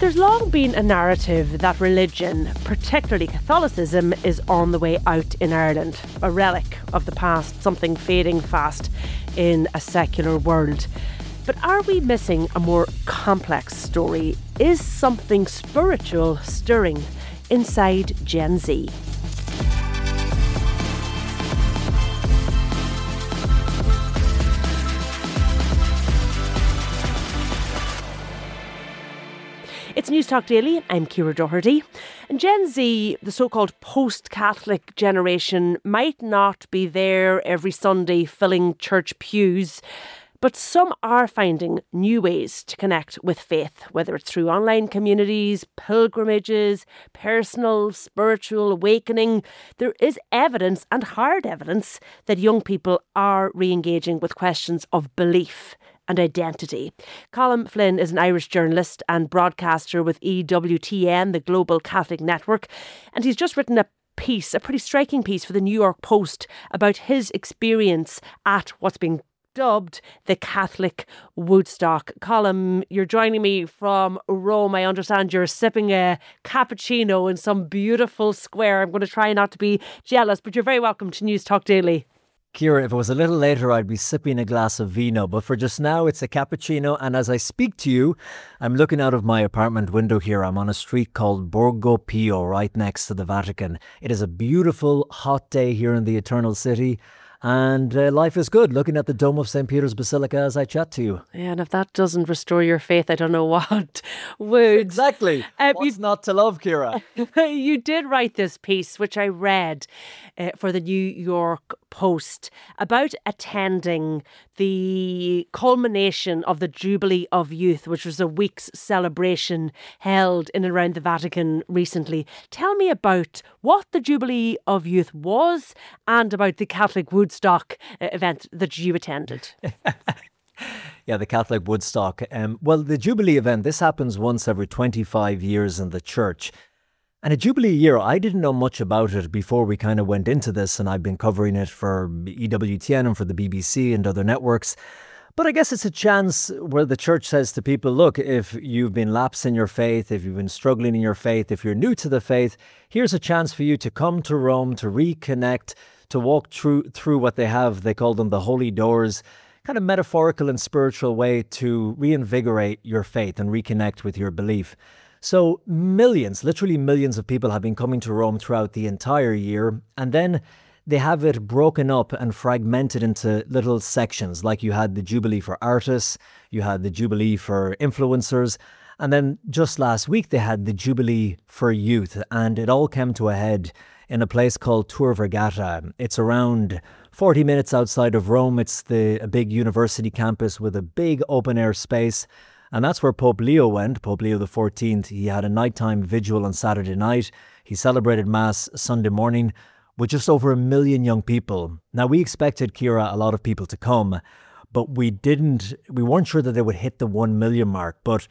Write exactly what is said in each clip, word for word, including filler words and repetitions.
There's long been a narrative that religion, particularly Catholicism, is on the way out in Ireland. A relic of the past, something fading fast in a secular world. But are we missing a more complex story? Is something spiritual stirring inside Gen Z? It's Newstalk Daily. I'm Ciara Doherty. And Gen Z, the so-called post-Catholic generation, might not be there every Sunday filling church pews, but some are finding new ways to connect with faith, whether it's through online communities, pilgrimages, personal, spiritual awakening. There is evidence, and hard evidence, that young people are re-engaging with questions of belief and identity. Colm Flynn is an Irish journalist and broadcaster with E W T N, the Global Catholic Network, and he's just written a piece, a pretty striking piece for the New York Post about his experience at what's being dubbed the Catholic Woodstock. Colm, you're joining me from Rome. I understand you're sipping a cappuccino in some beautiful square. I'm going to try not to be jealous, but you're very welcome to Newstalk Daily. Ciara, if it was a little later, I'd be sipping a glass of vino, but for just now, it's a cappuccino. And as I speak to you, I'm looking out of my apartment window here. I'm on a street called Borgo Pio, right next to the Vatican. It is a beautiful, hot day here in the Eternal City. And uh, life is good, looking at the Dome of Saint Peter's Basilica as I chat to you. Yeah, and if that doesn't restore your faith, I don't know what would. Exactly. Um, What's you, not to love, Ciara? You did write this piece, which I read uh, for the New York Post, about attending the culmination of the Jubilee of Youth, which was a week's celebration held in and around the Vatican recently. Tell me about what the Jubilee of Youth was and about the Catholic Woodstock uh, event that you attended. Yeah, the Catholic Woodstock. Um, well, the Jubilee event, this happens once every twenty-five years in the church. And a Jubilee year, I didn't know much about it before we kind of went into this, and I've been covering it for E W T N and for the B B C and other networks. But I guess it's a chance where the church says to people, look, if you've been lapsed in your faith, if you've been struggling in your faith, if you're new to the faith, here's a chance for you to come to Rome, to reconnect, to walk through through what they have. They call them the holy doors, kind of metaphorical and spiritual way to reinvigorate your faith and reconnect with your belief. So millions, literally millions of people have been coming to Rome throughout the entire year. And then they have it broken up and fragmented into little sections, like you had the Jubilee for artists, you had the Jubilee for influencers, and then just last week they had the Jubilee for youth. And it all came to a head in a place called Tor Vergata. It's around forty minutes outside of Rome. It's the a big university campus with a big open-air space. And that's where Pope Leo went, Pope Leo the fourteenth. He had a nighttime vigil on Saturday night. He celebrated Mass Sunday morning with just over a million young people. Now, we expected, Ciara, a lot of people to come, but we didn't, we weren't sure that they would hit the one million mark. But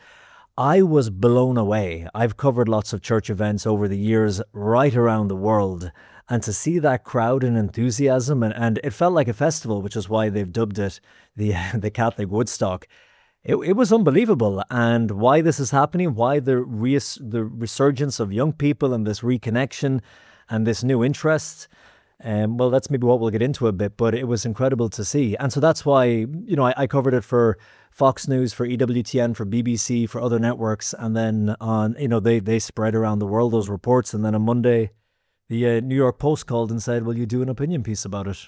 I was blown away. I've covered lots of church events over the years right around the world. And to see that crowd and enthusiasm, and, and it felt like a festival, which is why they've dubbed it the, the Catholic Woodstock. It, it was unbelievable. And why this is happening, why the res, the resurgence of young people and this reconnection and this new interest, um, well, that's maybe what we'll get into a bit, but it was incredible to see. And so that's why, you know, I, I covered it for Fox News, for E W T N, for B B C, for other networks. And then on, you know, they, they spread around the world, those reports. And then on Monday, the uh, New York Post called and said, will you do an opinion piece about it?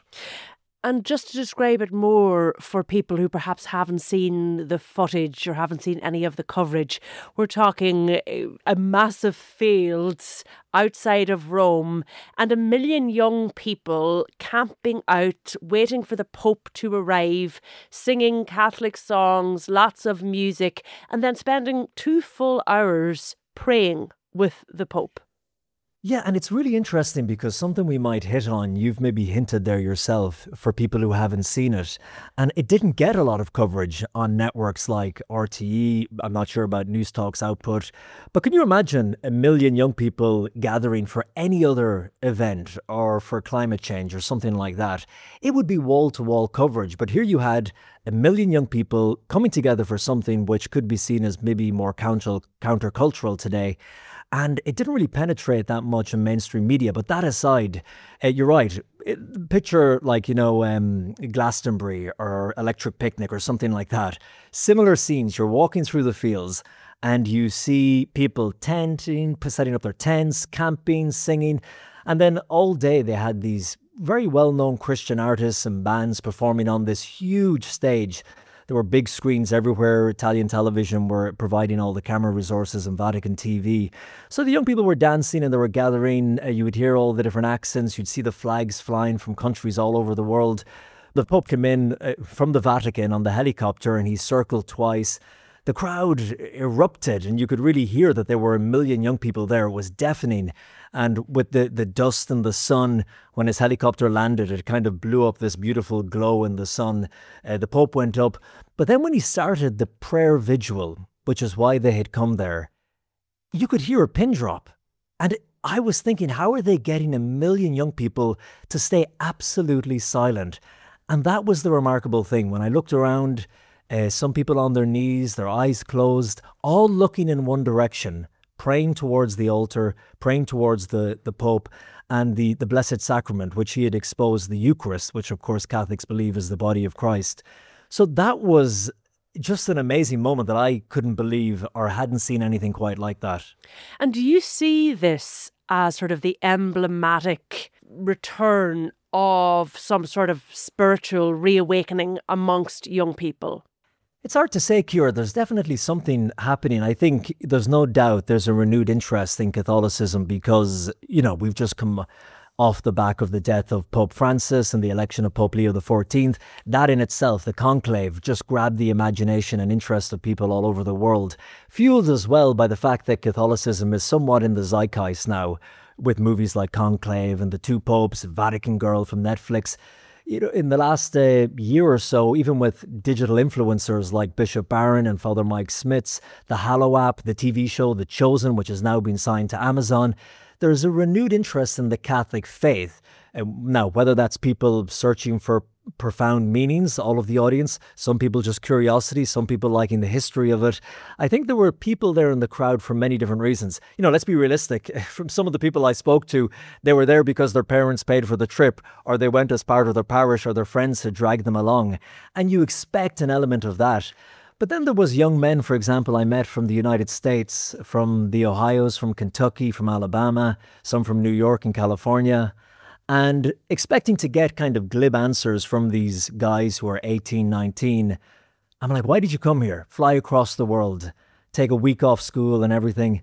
And just to describe it more for people who perhaps haven't seen the footage or haven't seen any of the coverage, we're talking a massive fields outside of Rome and a million young people camping out, waiting for the Pope to arrive, singing Catholic songs, lots of music, and then spending two full hours praying with the Pope. Yeah, and it's really interesting because something we might hit on, you've maybe hinted there yourself for people who haven't seen it. And it didn't get a lot of coverage on networks like R T E. I'm not sure about News Talk's output. But can you imagine a million young people gathering for any other event or for climate change or something like that? It would be wall to wall coverage. But here you had a million young people coming together for something which could be seen as maybe more counter countercultural today. And it didn't really penetrate that much in mainstream media. But that aside, uh, you're right. It, picture like, you know, um, Glastonbury or Electric Picnic or something like that. Similar scenes. You're walking through the fields and you see people tenting, setting up their tents, camping, singing. And then all day they had these very well-known Christian artists and bands performing on this huge stage. There were big screens everywhere. Italian television were providing all the camera resources and Vatican T V. So the young people were dancing and they were gathering. Uh, you would hear all the different accents. You'd see the flags flying from countries all over the world. The Pope came in uh, from the Vatican on the helicopter and he circled twice. The crowd erupted and you could really hear that there were a million young people there. It was deafening. And with the, the dust and the sun, when his helicopter landed, it kind of blew up this beautiful glow in the sun. Uh, the Pope went up. But then when he started the prayer vigil, which is why they had come there, you could hear a pin drop. And I was thinking, how are they getting a million young people to stay absolutely silent? And that was the remarkable thing. When I looked around, uh, some people on their knees, their eyes closed, all looking in one direction, praying towards the altar, praying towards the, the Pope and the, the Blessed Sacrament, which he had exposed, the Eucharist, which of course Catholics believe is the body of Christ. So that was just an amazing moment that I couldn't believe or hadn't seen anything quite like that. And do you see this as sort of the emblematic return of some sort of spiritual reawakening amongst young people? It's hard to say, Ciara. There's definitely something happening. I think there's no doubt there's a renewed interest in Catholicism because, you know, we've just come off the back of the death of Pope Francis and the election of Pope Leo the fourteenth. That in itself, the conclave, just grabbed the imagination and interest of people all over the world. Fueled as well by the fact that Catholicism is somewhat in the zeitgeist now, with movies like Conclave and The Two Popes, Vatican Girl from Netflix. You know, in the last uh, year or so, even with digital influencers like Bishop Barron and Father Mike Smits, the Hallow app, the T V show The Chosen, which has now been signed to Amazon, there's a renewed interest in the Catholic faith. Uh, now, whether that's people searching for profound meanings, all of the audience, some people just curiosity, some people liking the history of it. I think there were people there in the crowd for many different reasons. You know, let's be realistic. From some of the people I spoke to, they were there because their parents paid for the trip, or they went as part of their parish, or their friends had dragged them along. And you expect an element of that. But then there was young men, for example, I met from the United States, from the Ohios, from Kentucky, from Alabama, some from New York and California, and expecting to get kind of glib answers from these guys who are eighteen, nineteen. I'm like, why did you come here? Fly across the world, take a week off school and everything.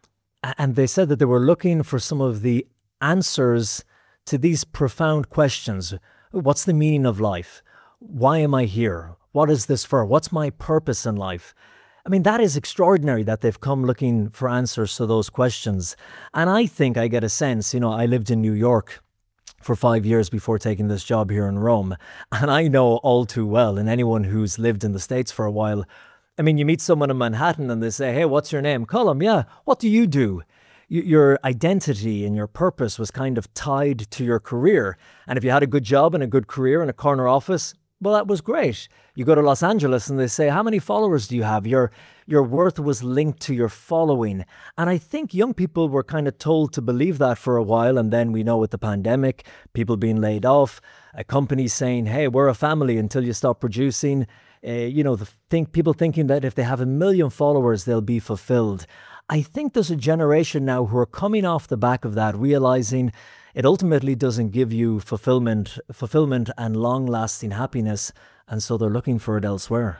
And they said that they were looking for some of the answers to these profound questions. What's the meaning of life? Why am I here? What is this for? What's my purpose in life? I mean, that is extraordinary that they've come looking for answers to those questions. And I think I get a sense, you know, I lived in New York for five years before taking this job here in Rome. And I know all too well, and anyone who's lived in the States for a while, I mean, you meet someone in Manhattan and they say, hey, what's your name? Colm, yeah. What do you do? Y- your identity and your purpose was kind of tied to your career. And if you had a good job and a good career in a corner office, well, that was great. You go to Los Angeles and they say, how many followers do you have? Your your worth was linked to your following. And I think young people were kind of told to believe that for a while. And then we know with the pandemic, people being laid off, a company saying, hey, we're a family until you stop producing. Uh, you know, the think people thinking that if they have a million followers, they'll be fulfilled. I think there's a generation now who are coming off the back of that, realizing it ultimately doesn't give you fulfillment, fulfillment and long-lasting happiness, and so they're looking for it elsewhere.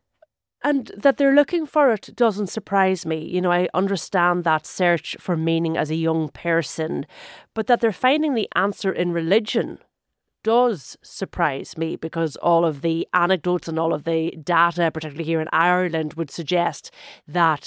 And that they're looking for it doesn't surprise me. You know, I understand that search for meaning as a young person, but that they're finding the answer in religion does surprise me, because all of the anecdotes and all of the data, particularly here in Ireland, would suggest that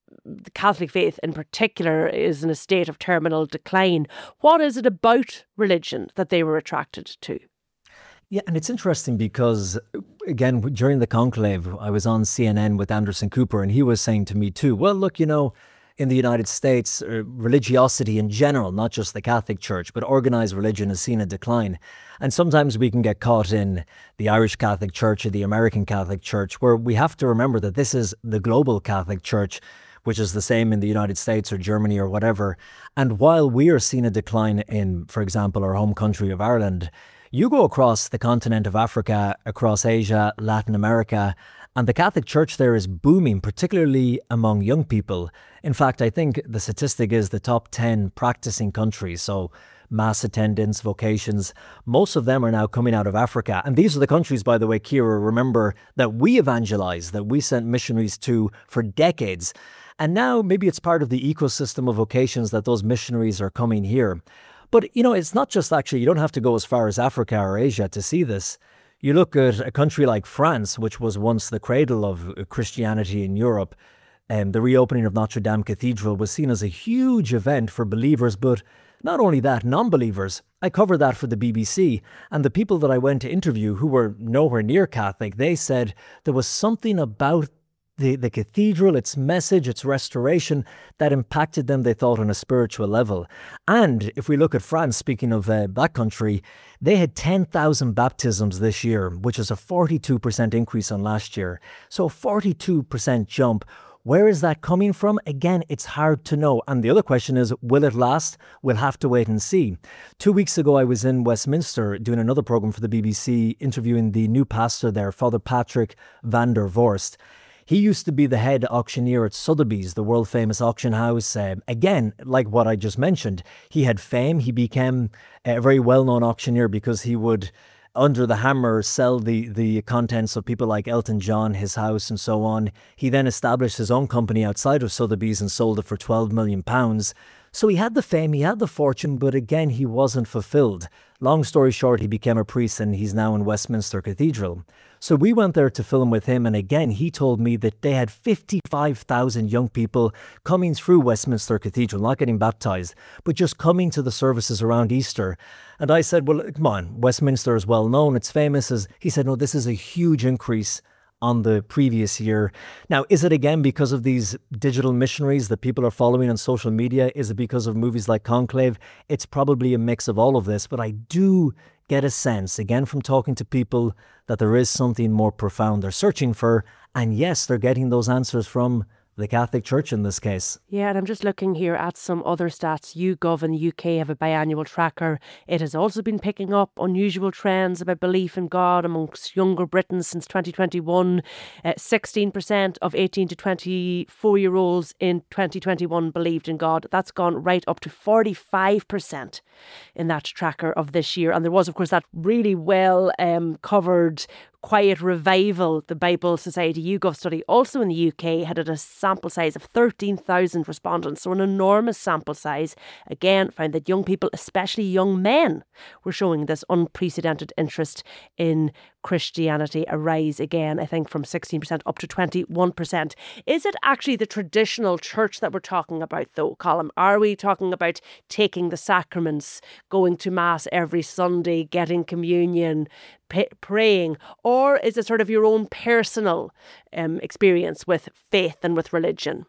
the Catholic faith in particular is in a state of terminal decline. What is it about religion that they were attracted to? Yeah, and it's interesting because, again, during the conclave, I was on C N N with Anderson Cooper, and he was saying to me too, well, look, you know, in the United States, uh, religiosity in general, not just the Catholic Church, but organised religion has seen a decline. And sometimes we can get caught in the Irish Catholic Church or the American Catholic Church, where we have to remember that this is the global Catholic Church, which is the same in the United States or Germany or whatever. And while we are seeing a decline in, for example, our home country of Ireland, you go across the continent of Africa, across Asia, Latin America, and the Catholic Church there is booming, particularly among young people. In fact, I think the statistic is the top ten practicing countries, so mass attendance, vocations, most of them are now coming out of Africa. And these are the countries, by the way, Ciara, remember, that we evangelized, that we sent missionaries to for decades. And now maybe it's part of the ecosystem of vocations that those missionaries are coming here. But, you know, it's not just actually, you don't have to go as far as Africa or Asia to see this. You look at a country like France, which was once the cradle of Christianity in Europe, and the reopening of Notre Dame Cathedral was seen as a huge event for believers, but not only that, non-believers. I covered that for the B B C, and the people that I went to interview who were nowhere near Catholic, they said there was something about The, the cathedral, its message, its restoration, that impacted them, they thought, on a spiritual level. And if we look at France, speaking of uh, that country, they had ten thousand baptisms this year, which is a forty-two percent increase on last year. So a forty-two percent jump. Where is that coming from? Again, it's hard to know. And the other question is, will it last? We'll have to wait and see. Two weeks ago, I was in Westminster doing another programme for the B B C, interviewing the new pastor there, Father Patrick van der Vorst. He used to be the head auctioneer at Sotheby's, the world-famous auction house. Uh, again, like what I just mentioned, he had fame. He became a very well-known auctioneer because he would, under the hammer, sell the, the contents of people like Elton John, his house, and so on. He then established his own company outside of Sotheby's and sold it for twelve million pounds. So he had the fame, he had the fortune, but again, he wasn't fulfilled. Long story short, he became a priest and he's now in Westminster Cathedral. So we went there to film with him, and again, he told me that they had fifty-five thousand young people coming through Westminster Cathedral, not getting baptised, but just coming to the services around Easter. And I said, well, come on, Westminster is well known, it's famous. As he said, no, this is a huge increase on the previous year. Now, is it again because of these digital missionaries that people are following on social media? Is it because of movies like Conclave? It's probably a mix of all of this, but I do get a sense, again, from talking to people, that there is something more profound they're searching for. And yes, they're getting those answers from the Catholic Church in this case. Yeah, and I'm just looking here at some other stats. YouGov in the U K have a biannual tracker. It has also been picking up unusual trends about belief in God amongst younger Britons since twenty twenty-one. Uh, sixteen percent of eighteen to twenty-four year olds in twenty twenty-one believed in God. That's gone right up to forty-five percent in that tracker of this year. And there was, of course, that really well um, covered Quiet Revival, the Bible Society YouGov study, also in the U K, had a sample size of thirteen thousand respondents, so an enormous sample size. Again, found that young people, especially young men, were showing this unprecedented interest in Christianity, a rise again, I think, from sixteen percent up to twenty-one percent. Is it actually the traditional church that we're talking about, though, Colm? Are we talking about taking the sacraments, going to Mass every Sunday, getting communion, p- praying, or is it sort of your own personal um, experience with faith and with religion?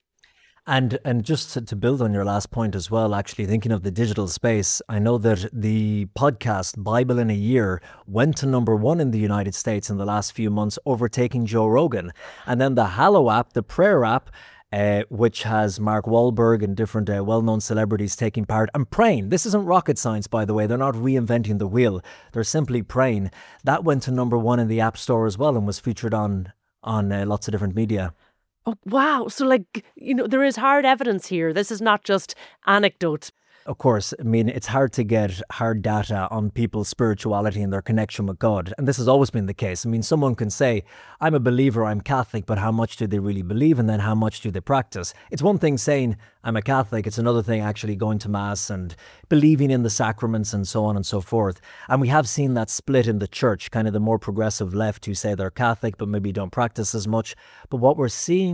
And and just to, to build on your last point as well, actually thinking of the digital space, I know that the podcast Bible in a Year went to number one in the United States in the last few months, overtaking Joe Rogan. And then the Hallow app, the prayer app, uh, which has Mark Wahlberg and different uh, well-known celebrities taking part and praying. This isn't rocket science, by the way. They're not reinventing the wheel. They're simply praying. That went to number one in the App Store as well and was featured on, on uh, lots of different media. Oh, wow. So, like, you know, there is hard evidence here. This is not just anecdotes. Of course, I mean, it's hard to get hard data on people's spirituality and their connection with God. And this has always been the case. I mean, someone can say, I'm a believer, I'm Catholic, but how much do they really believe? And then how much do they practice? It's one thing saying, I'm a Catholic. It's another thing actually going to Mass and believing in the sacraments and so on and so forth. And we have seen that split in the church, kind of the more progressive left who say they're Catholic, but maybe don't practice as much. But what we're seeing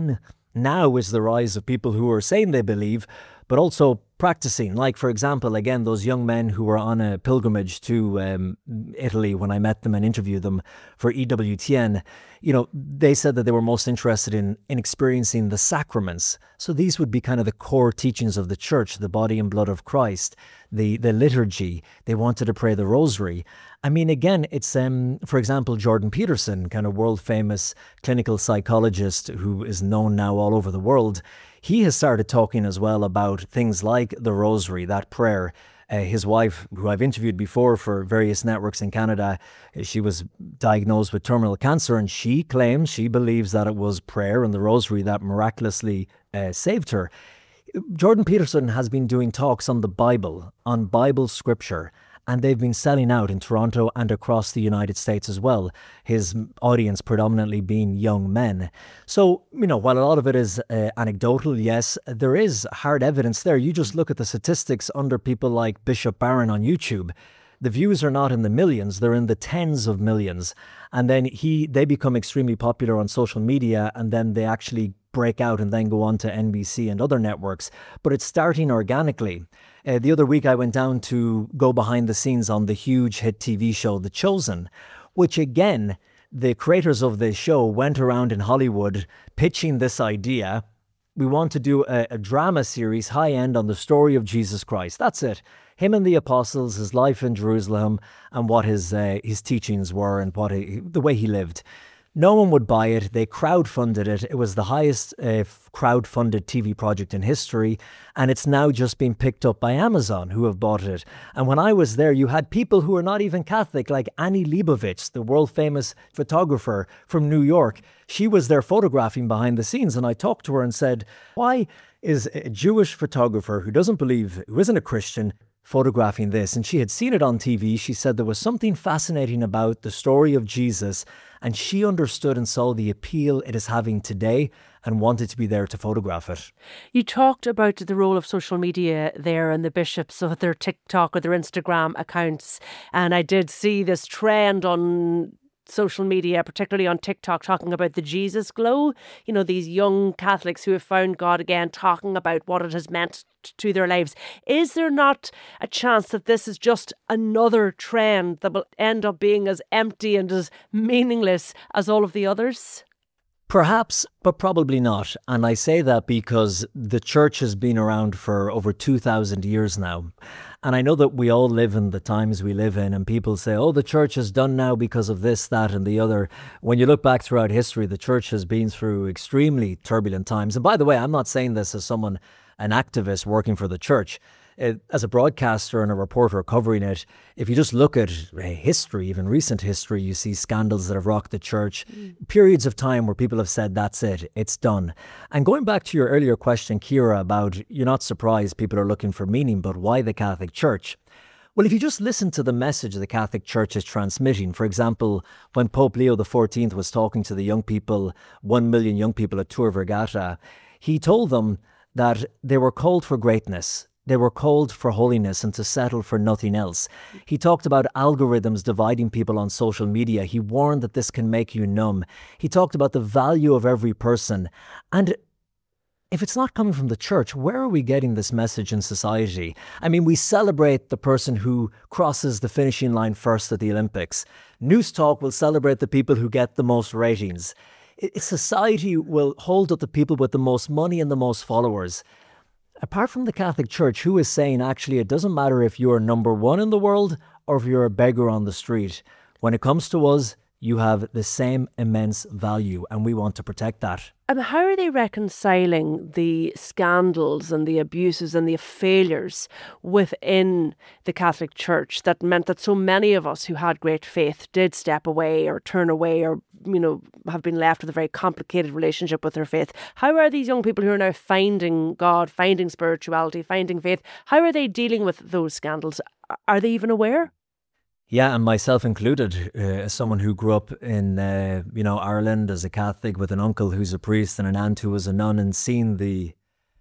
Now is the rise of people who are saying they believe, but also practicing. Like, for example, again, those young men who were on a pilgrimage to um, Italy when I met them and interviewed them for E W T N, you know, they said that they were most interested in, in experiencing the sacraments. So these would be kind of the core teachings of the church, the body and blood of Christ, the, the liturgy. They wanted to pray the rosary. I mean, again, it's, um, for example, Jordan Peterson, kind of world famous clinical psychologist who is known now all over the world. He has started talking as well about things like the rosary, that prayer. Uh, his wife, who I've interviewed before for various networks in Canada, she was diagnosed with terminal cancer, and she claims, she believes that it was prayer and the rosary that miraculously uh, saved her. Jordan Peterson has been doing talks on the Bible, on Bible scripture, and they've been selling out in Toronto and across the United States as well. His audience predominantly being young men. So, you know, while a lot of it is uh, anecdotal, yes, there is hard evidence there. You just look at the statistics under people like Bishop Barron on YouTube. The views are not in the millions, they're in the tens of millions. And then he they become extremely popular on social media, and then they actually break out and then go on to N B C and other networks. But it's starting organically. Uh, the other week I went down to go behind the scenes on the huge hit T V show The Chosen, which again, the creators of the show went around in Hollywood pitching this idea. We want to do a, a drama series, high end, on the story of Jesus Christ. That's it. Him and the apostles, his life in Jerusalem, and what his uh, his teachings were, and what he, the way he lived. No one would buy it. They crowdfunded it. It was the highest uh, crowdfunded T V project in history, and it's now just been picked up by Amazon, who have bought it. And when I was there, you had people who are not even Catholic, like Annie Leibovitz, the world-famous photographer from New York. She was there photographing behind the scenes, and I talked to her and said, why is a Jewish photographer who doesn't believe, who isn't a Christian, photographing this? And she had seen it on T V. She said there was something fascinating about the story of Jesus, and she understood and saw the appeal it is having today and wanted to be there to photograph it. You talked about the role of social media there and the bishops of their TikTok or their Instagram accounts, and I did see this trend on social media, particularly on TikTok, talking about the Jesus glow. You know, these young Catholics who have found God again, talking about what it has meant to their lives. Is there not a chance that this is just another trend that will end up being as empty and as meaningless as all of the others? Perhaps, but probably not. And I say that because the church has been around for over two thousand years now. And I know that we all live in the times we live in, and people say, oh, the church is done now because of this, that, and the other. When you look back throughout history, the church has been through extremely turbulent times. And by the way, I'm not saying this as someone, an activist working for the church. It, as a broadcaster and a reporter covering it, if you just look at history, even recent history, you see scandals that have rocked the church, mm. periods of time where people have said, that's it, it's done. And going back to your earlier question, Ciara, about you're not surprised people are looking for meaning, but why the Catholic Church? Well, if you just listen to the message the Catholic Church is transmitting, for example, when Pope Leo the fourteenth was talking to the young people, one million young people at Tor Vergata, he told them that they were called for greatness. They were called for holiness and to settle for nothing else. He talked about algorithms dividing people on social media. He warned that this can make you numb. He talked about the value of every person. And if it's not coming from the church, where are we getting this message in society? I mean, we celebrate the person who crosses the finishing line first at the Olympics. News Talk will celebrate the people who get the most ratings. Society will hold up the people with the most money and the most followers. Apart from the Catholic Church, who is saying, actually, it doesn't matter if you're number one in the world or if you're a beggar on the street. When it comes to us, you have the same immense value, and we want to protect that. And how are they reconciling the scandals and the abuses and the failures within the Catholic Church that meant that so many of us who had great faith did step away or turn away or, you know, have been left with a very complicated relationship with their faith? How are these young people who are now finding God, finding spirituality, finding faith, how are they dealing with those scandals? Are they even aware? Yeah, and myself included, uh, as someone who grew up in, uh, you know, Ireland as a Catholic with an uncle who's a priest and an aunt who was a nun, and seeing the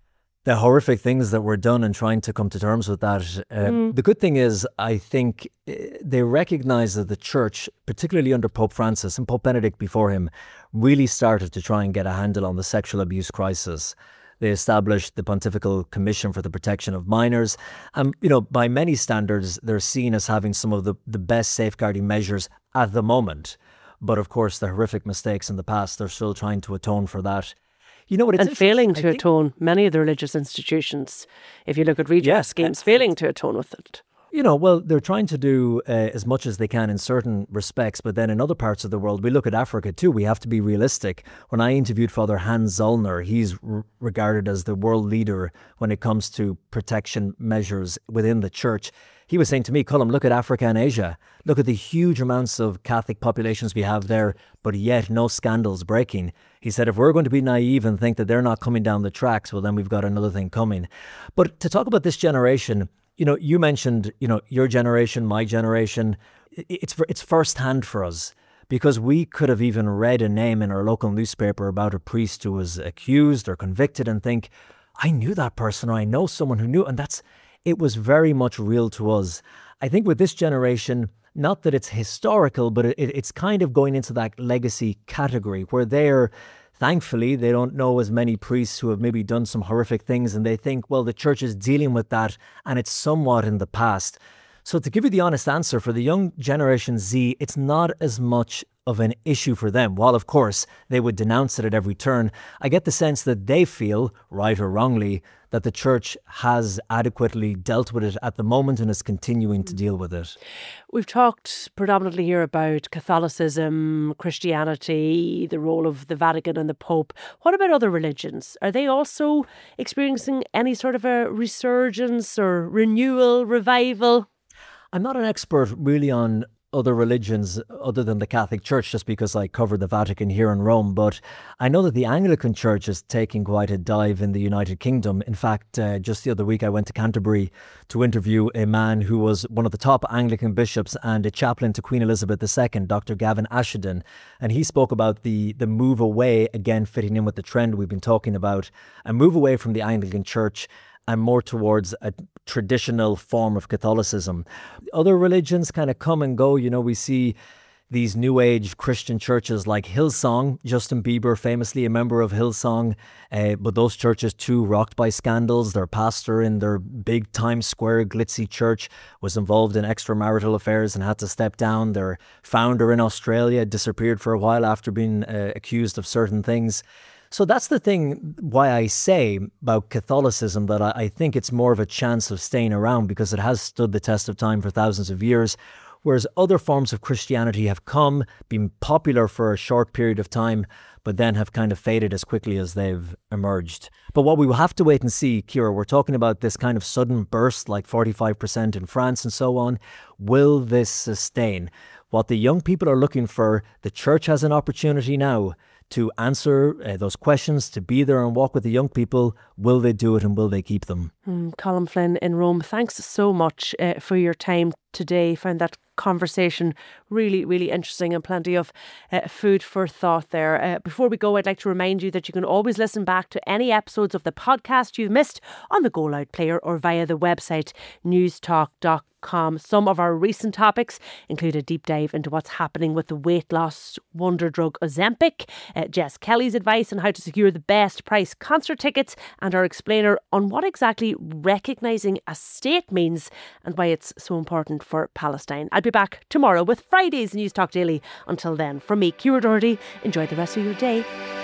the horrific things that were done and trying to come to terms with that. Uh, mm. The good thing is, I think uh, they recognize that the church, particularly under Pope Francis and Pope Benedict before him, really started to try and get a handle on the sexual abuse crisis. They established the Pontifical Commission for the Protection of Minors. And, you know, by many standards, they're seen as having some of the, the best safeguarding measures at the moment. But of course, the horrific mistakes in the past, they're still trying to atone for that. You know what? It's and failing to atone, many of the religious institutions, if you look at redress yes, schemes, uh, failing to atone with it. You know, well, they're trying to do uh, as much as they can in certain respects, but then in other parts of the world, we look at Africa too, we have to be realistic. When I interviewed Father Hans Zollner, he's r- regarded as the world leader when it comes to protection measures within the church. He was saying to me, Colm, look at Africa and Asia. Look at the huge amounts of Catholic populations we have there, but yet no scandals breaking. He said, if we're going to be naive and think that they're not coming down the tracks, well, then we've got another thing coming. But to talk about this generation, you know, you mentioned, you know, your generation, my generation. It's it's firsthand for us because we could have even read a name in our local newspaper about a priest who was accused or convicted and think, I knew that person or I know someone who knew. And that's, it was very much real to us. I think with this generation, not that it's historical, but it, it's kind of going into that legacy category where they're, thankfully, they don't know as many priests who have maybe done some horrific things and they think, well, the church is dealing with that and it's somewhat in the past. So to give you the honest answer, for the young Generation Z, it's not as much of an issue for them. While, of course, they would denounce it at every turn, I get the sense that they feel, right or wrongly, that the church has adequately dealt with it at the moment and is continuing to deal with it. We've talked predominantly here about Catholicism, Christianity, the role of the Vatican and the Pope. What about other religions? Are they also experiencing any sort of a resurgence or renewal, revival? I'm not an expert really on other religions other than the Catholic Church, just because I cover the Vatican here in Rome. But I know that the Anglican Church is taking quite a dive in the United Kingdom. In fact, uh, just the other week, I went to Canterbury to interview a man who was one of the top Anglican bishops and a chaplain to Queen Elizabeth the Second, Doctor Gavin Ashenden. And he spoke about the, the move away, again, fitting in with the trend we've been talking about, a move away from the Anglican Church and more towards a traditional form of Catholicism. Other religions kind of come and go. You know, we see these new age Christian churches like Hillsong, Justin Bieber famously a member of Hillsong, uh, but those churches too rocked by scandals. Their pastor in their big Times Square glitzy church was involved in extramarital affairs and had to step down. Their founder in Australia disappeared for a while after being uh, accused of certain things. So that's the thing why I say about Catholicism that I, I think it's more of a chance of staying around because it has stood the test of time for thousands of years, whereas other forms of Christianity have come, been popular for a short period of time, but then have kind of faded as quickly as they've emerged. But what we will have to wait and see, Ciara, we're talking about this kind of sudden burst, like forty-five percent in France and so on. Will this sustain? What the young people are looking for, the church has an opportunity now to answer uh, those questions, to be there and walk with the young people. Will they do it and will they keep them? Mm, Colm Flynn in Rome, thanks so much uh, for your time today. Found that conversation really, really interesting and plenty of uh, food for thought there. Uh, before we go, I'd like to remind you that you can always listen back to any episodes of the podcast you've missed on the Go Loud player or via the website newstalk dot com. Some of our recent topics include a deep dive into what's happening with the weight loss wonder drug Ozempic, uh, Jess Kelly's advice on how to secure the best price concert tickets, and our explainer on what exactly recognising a state means and why it's so important for Palestine. I'll be back tomorrow with Friday's News Talk Daily. Until then, from me, Ciara Doherty, enjoy the rest of your day.